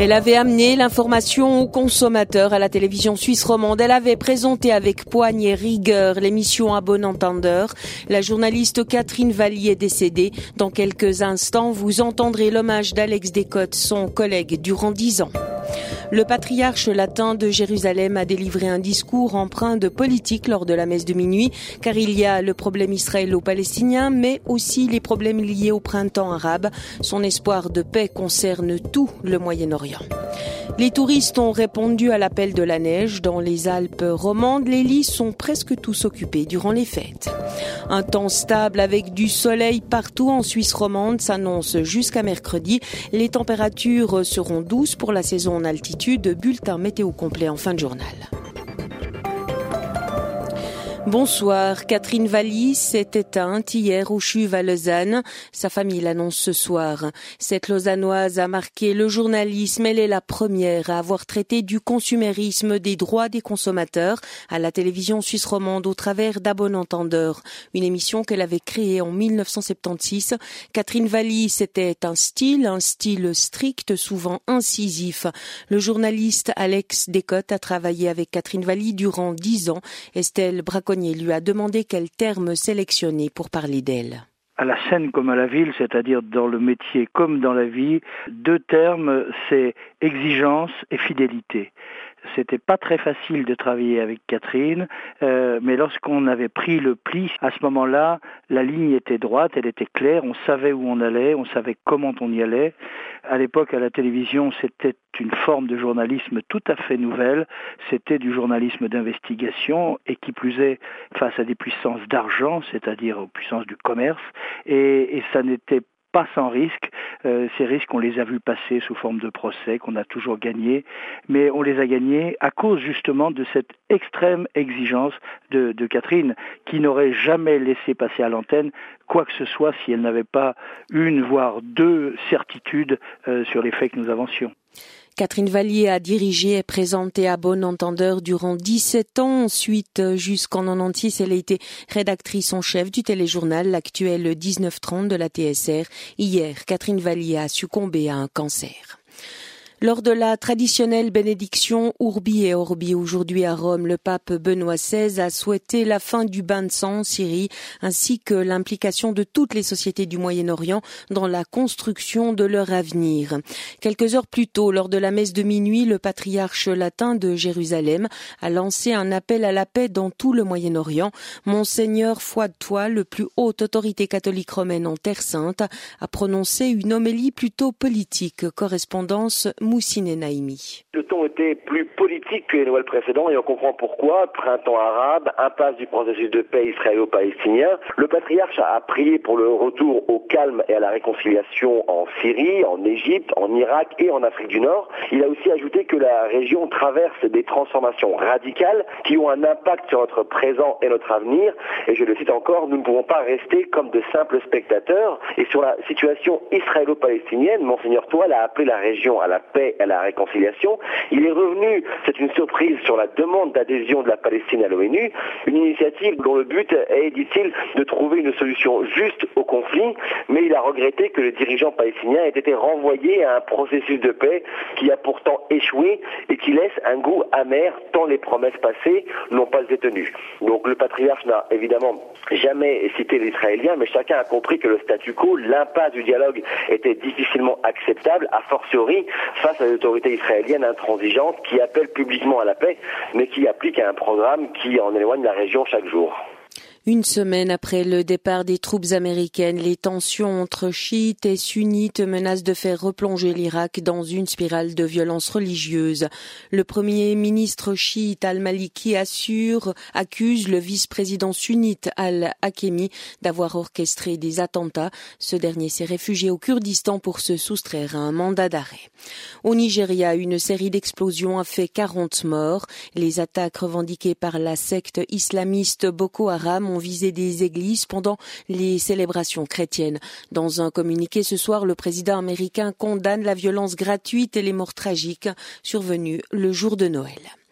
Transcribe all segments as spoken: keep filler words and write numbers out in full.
Elle avait amené l'information aux consommateurs à la télévision suisse romande. Elle avait présenté avec poigne et rigueur l'émission À bon entendeur. La journaliste Catherine Valli est décédée. Dans quelques instants, vous entendrez l'hommage d'Alex Descotes, son collègue durant dix ans. Le patriarche latin de Jérusalem a délivré un discours empreint de politique lors de la messe de minuit, car il y a le problème israélo-palestinien, mais aussi les problèmes liés au printemps arabe. Son espoir de paix concerne tout le Moyen-Orient. Les touristes ont répondu à l'appel de la neige. Dans les Alpes romandes, les lits sont presque tous occupés durant les fêtes. Un temps stable avec du soleil partout en Suisse romande s'annonce jusqu'à mercredi. Les températures seront douces pour la saison en altitude. Bulletin météo complet en fin de journal. Bonsoir. Catherine Valli s'est éteinte hier au Chuve à Lausanne. Sa famille l'annonce ce soir. Cette Lausannoise a marqué le journalisme. Elle est la première à avoir traité du consumérisme des droits des consommateurs à la télévision suisse romande au travers d'À bon entendeur, une émission qu'elle avait créée en mille neuf cent soixante-seize. Catherine Valli, c'était un style, un style strict, souvent incisif. Le journaliste Alex Descotes a travaillé avec Catherine Valli durant dix ans. Estelle Braconnier lui a demandé quel terme sélectionner pour parler d'elle. À la scène comme à la ville, c'est-à-dire dans le métier comme dans la vie, deux termes, c'est exigence et fidélité. C'était pas très facile de travailler avec Catherine, euh, mais lorsqu'on avait pris le pli, à ce moment-là, la ligne était droite, elle était claire, on savait où on allait, on savait comment on y allait. À l'époque, à la télévision, c'était une forme de journalisme tout à fait nouvelle, c'était du journalisme d'investigation, et qui plus est, face à des puissances d'argent, c'est-à-dire aux puissances du commerce, et, et ça n'était pas sans risque. Euh, ces risques, on les a vus passer sous forme de procès, qu'on a toujours gagnés, mais on les a gagnés à cause justement de cette extrême exigence de, de Catherine, qui n'aurait jamais laissé passer à l'antenne quoi que ce soit si elle n'avait pas une, voire deux certitudes euh, sur les faits que nous avancions. Catherine Valli a dirigé et présenté À bon entendeur durant dix-sept ans. Ensuite, jusqu'en quatre-vingt-dix-six, elle a été rédactrice en chef du téléjournal, l'actuel dix-neuf trente de la T S R. Hier, Catherine Valli a succombé à un cancer. Lors de la traditionnelle bénédiction Urbi et Orbi aujourd'hui à Rome, le pape Benoît seize a souhaité la fin du bain de sang en Syrie ainsi que l'implication de toutes les sociétés du Moyen-Orient dans la construction de leur avenir. Quelques heures plus tôt, lors de la messe de minuit, le patriarche latin de Jérusalem a lancé un appel à la paix dans tout le Moyen-Orient. Monseigneur Fouad Touat, le plus haute autorité catholique romaine en Terre Sainte, a prononcé une homélie plutôt politique. Correspondance Moussine Naïmi. Le ton était plus politique que les Noëls précédents et on comprend pourquoi. Printemps arabe, impasse du processus de paix israélo-palestinien. Le patriarche a prié pour le retour au calme et à la réconciliation en Syrie, en Égypte, en Irak et en Afrique du Nord. Il a aussi ajouté que la région traverse des transformations radicales qui ont un impact sur notre présent et notre avenir. Et je le cite encore, nous ne pouvons pas rester comme de simples spectateurs. Et sur la situation israélo-palestinienne, Monseigneur Touat a appelé la région à la paix et à la réconciliation. Il est revenu, c'est une surprise, sur la demande d'adhésion de la Palestine à l'ONU, une initiative dont le but est, dit-il, de trouver une solution juste au conflit, mais il a regretté que les dirigeants palestiniens aient été renvoyés à un processus de paix qui a pourtant échoué et qui laisse un goût amer tant les promesses passées n'ont pas été tenues. Donc le patriarche n'a évidemment jamais cité les Israéliens, mais chacun a compris que le statu quo, l'impasse du dialogue était difficilement acceptable, a fortiori face à l'autorité israélienne intransigeante qui appelle publiquement à la paix, mais qui applique un programme qui en éloigne la région chaque jour. Une semaine après le départ des troupes américaines, les tensions entre chiites et sunnites menacent de faire replonger l'Irak dans une spirale de violence religieuse. Le premier ministre chiite al-Maliki assure, accuse le vice-président sunnite al-Hakemi d'avoir orchestré des attentats. Ce dernier s'est réfugié au Kurdistan pour se soustraire à un mandat d'arrêt. Au Nigeria, une série d'explosions a fait quarante morts. Les attaques revendiquées par la secte islamiste Boko Haram ont visé des églises pendant les célébrations chrétiennes. Dans un communiqué ce soir, le président américain condamne la violence gratuite et les morts tragiques survenues le jour de Noël.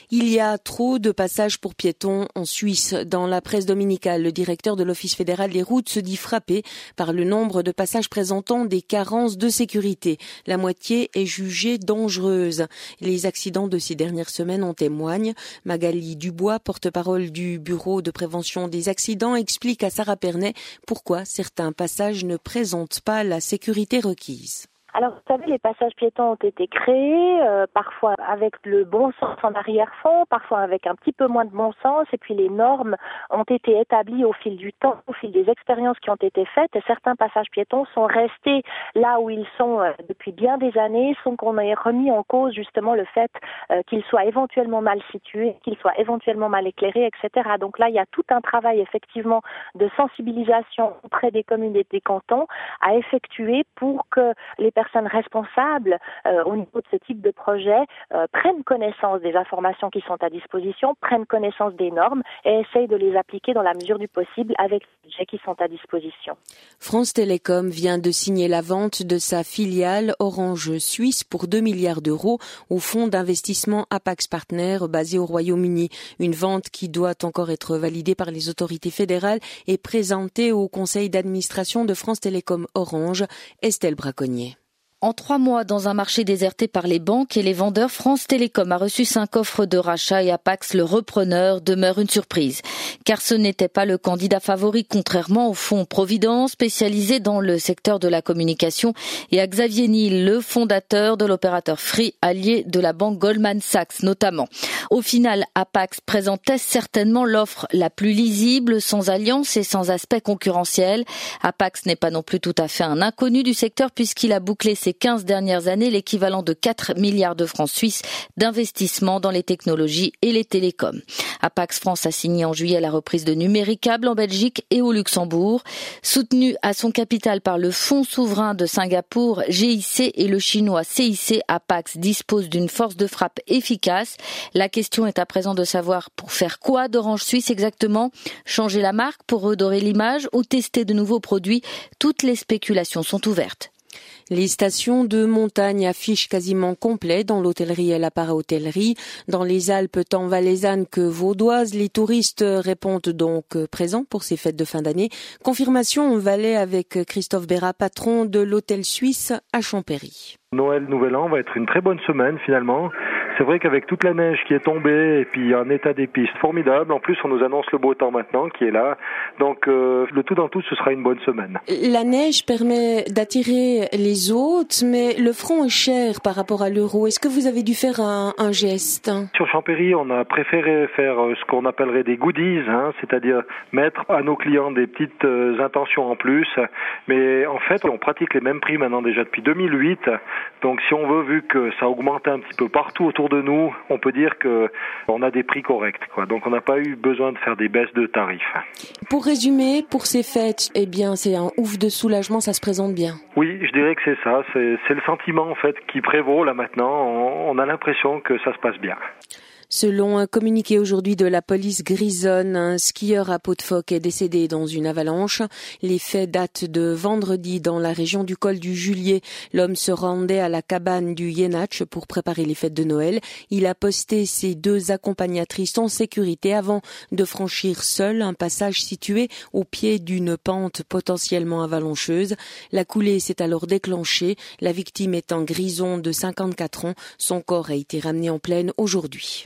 Il y a trop de passages pour piétons en Suisse. Dans la presse dominicale, le directeur de l'Office fédéral des routes se dit frappé par le nombre de passages présentant des carences de sécurité. La moitié est jugée dangereuse. Les accidents de ces dernières semaines en témoignent. Magali Dubois, porte-parole du Bureau de prévention des accidents, explique à Sarah Pernet pourquoi certains passages ne présentent pas la sécurité requise. Alors, vous savez, les passages piétons ont été créés, euh, parfois avec le bon sens en arrière-fond, parfois avec un petit peu moins de bon sens, et puis les normes ont été établies au fil du temps, au fil des expériences qui ont été faites, et certains passages piétons sont restés là où ils sont euh, depuis bien des années, sans qu'on ait remis en cause justement le fait euh, qu'ils soient éventuellement mal situés, qu'ils soient éventuellement mal éclairés, et cetera. Donc là, il y a tout un travail effectivement de sensibilisation auprès des communes et des cantons à effectuer pour que les personnes responsables euh, au niveau de ce type de projet euh, prennent connaissance des informations qui sont à disposition, prennent connaissance des normes et essayent de les appliquer dans la mesure du possible avec les budgets qui sont à disposition. France Télécom vient de signer la vente de sa filiale Orange Suisse pour deux milliards d'euros au fonds d'investissement Apax Partners basé au Royaume-Uni. Une vente qui doit encore être validée par les autorités fédérales et présentée au conseil d'administration de France Télécom Orange, Estelle Braconnier. En trois mois, dans un marché déserté par les banques et les vendeurs, France Télécom a reçu cinq offres de rachat et Apax, le repreneur, demeure une surprise. Car ce n'était pas le candidat favori, contrairement au fonds Providence, spécialisé dans le secteur de la communication, et à Xavier Niel, le fondateur de l'opérateur Free, allié de la banque Goldman Sachs notamment. Au final, Apax présentait certainement l'offre la plus lisible, sans alliance et sans aspect concurrentiel. Apax n'est pas non plus tout à fait un inconnu du secteur puisqu'il a bouclé ses quinze dernières années l'équivalent de quatre milliards de francs suisses d'investissement dans les technologies et les télécoms. Apax France a signé en juillet la reprise de Numéricable en Belgique et au Luxembourg. Soutenu à son capital par le fonds souverain de Singapour, G I C, et le chinois C I C, Apax dispose d'une force de frappe efficace. La question est à présent de savoir pour faire quoi d'Orange Suisse exactement. Changer la marque pour redorer l'image ou tester de nouveaux produits? Toutes les spéculations sont ouvertes. Les stations de montagne affichent quasiment complet dans l'hôtellerie et la para-hôtellerie. Dans les Alpes tant valaisannes que vaudoises, les touristes répondent donc présents pour ces fêtes de fin d'année. Confirmation en Valais avec Christophe Bérat, patron de l'hôtel suisse à Champéry. Noël, Nouvel An va être une très bonne semaine finalement. C'est vrai qu'avec toute la neige qui est tombée et puis un état des pistes formidable, en plus on nous annonce le beau temps maintenant qui est là. Donc euh, le tout dans tout, ce sera une bonne semaine. La neige permet d'attirer les hôtes, mais le franc est cher par rapport à l'euro. Est-ce que vous avez dû faire un, un geste? Sur Champéry, on a préféré faire ce qu'on appellerait des goodies, hein, c'est-à-dire mettre à nos clients des petites euh, intentions en plus. Mais en fait, on pratique les mêmes prix maintenant déjà depuis deux mille huit. Donc si on veut, vu que ça augmente un petit peu partout autour de nous, on peut dire que on a des prix corrects, quoi. Donc on n'a pas eu besoin de faire des baisses de tarifs. Pour résumer, pour ces fêtes, eh bien c'est un ouf de soulagement, ça se présente bien. Oui, je dirais que c'est ça, c'est, c'est le sentiment en fait qui prévaut là maintenant. On, on a l'impression que ça se passe bien. Selon un communiqué aujourd'hui de la police grisonne, un skieur à peau de phoque est décédé dans une avalanche. Les faits datent de vendredi dans la région du col du Julier. L'homme se rendait à la cabane du Yenach pour préparer les fêtes de Noël. Il a posté ses deux accompagnatrices en sécurité avant de franchir seul un passage situé au pied d'une pente potentiellement avalancheuse. La coulée s'est alors déclenchée. La victime est un grison de cinquante-quatre ans. Son corps a été ramené en plaine aujourd'hui.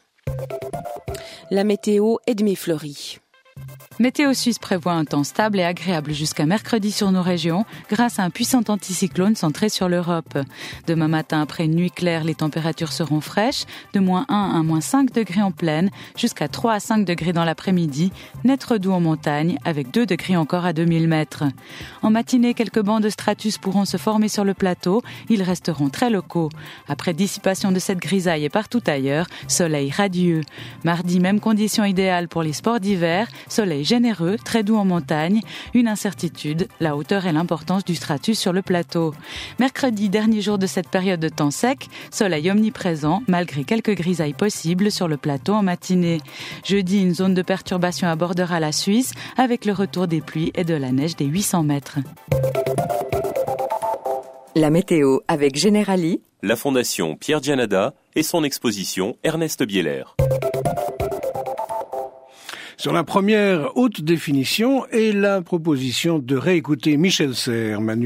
La météo est demi-fleurie. Météo Suisse prévoit un temps stable et agréable jusqu'à mercredi sur nos régions grâce à un puissant anticyclone centré sur l'Europe. Demain matin, après une nuit claire, les températures seront fraîches, de moins un à moins cinq degrés en plaine, jusqu'à trois à cinq degrés dans l'après-midi, net doux en montagne, avec deux degrés encore à deux mille mètres. En matinée, quelques bancs de stratus pourront se former sur le plateau, ils resteront très locaux. Après dissipation de cette grisaille et partout ailleurs, soleil radieux. Mardi, même conditions idéales pour les sports d'hiver, soleil généreux, très doux en montagne, une incertitude, la hauteur et l'importance du stratus sur le plateau. Mercredi, dernier jour de cette période de temps sec, soleil omniprésent, malgré quelques grisailles possibles sur le plateau en matinée. Jeudi, une zone de perturbation abordera la Suisse, avec le retour des pluies et de la neige des huit cents mètres. La météo avec Generali, la Fondation Pierre Gianada et son exposition Ernest Bieler. Sur la première haute définition et la proposition de réécouter Michel Serres.